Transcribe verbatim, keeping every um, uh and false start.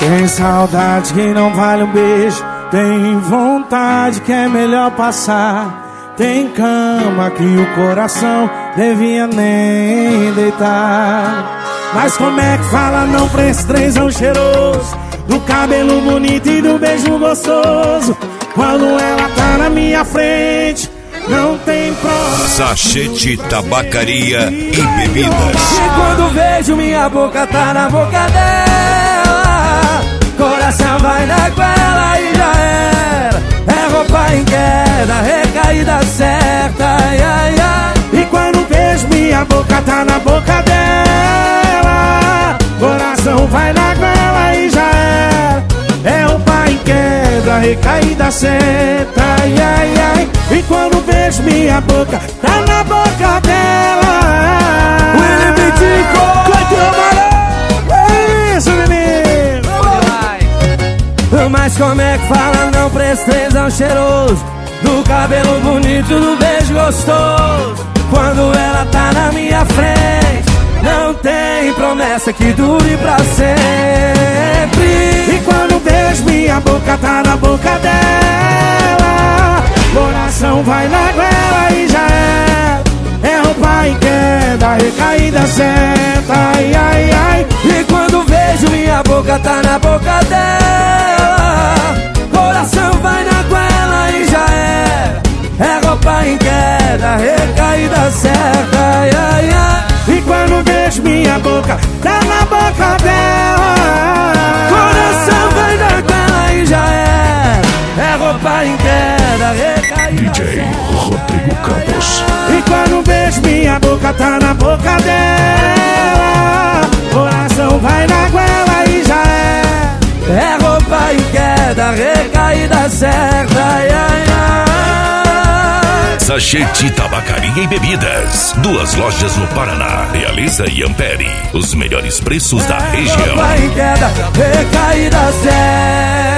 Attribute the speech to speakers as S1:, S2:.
S1: Tem saudade que não vale um beijo, tem vontade que é melhor passar, tem cama que o coração devia nem deitar. Mas como é que fala não pra esse trenzão cheiroso, do cabelo bonito e do beijo gostoso, quando ela tá na minha frente, não tem problema.
S2: Sachete Tabacaria e Bebidas.
S3: E quando vejo minha boca tá na boca dela, coração vai na goela e já era. É roupa em queda, recaída certa, ai, ai, ai.
S1: E quando vejo minha boca tá na boca dela, coração vai na goela e já era. É roupa em queda, recaída certa, ai, ai, ai. E quando vejo minha boca tá na boca dela,
S3: Willy Bitico,
S1: é isso, menino.
S3: Mas como é que fala não pra esse trenzão cheiroso, do cabelo bonito, do beijo gostoso, quando ela tá na minha frente, não tem promessa que dure pra sempre.
S1: E quando vejo minha boca tá na boca dela, coração vai na goela e já é. É roupa em queda, recaída certa, ai, ai, ai.
S3: E quando vejo minha boca tá na boca dela, coração vai na goela e já é. É roupa em queda, recaída certa, ai, ai, ai.
S1: E quando vejo minha boca tá na boca dela,
S3: coração vai na goela e já é. É roupa em queda, recaída
S2: D J Rodrigo Campos.
S1: E quando vejo minha boca tá na boca dela, coração vai na goela e já é.
S3: É roupa em queda, recaída certa, ai, ai, ai.
S2: Sachete Tabacaria e Bebidas. Duas lojas no Paraná. Realiza e Ampere. Os melhores preços da região.
S3: É roupa em queda, recaída certa.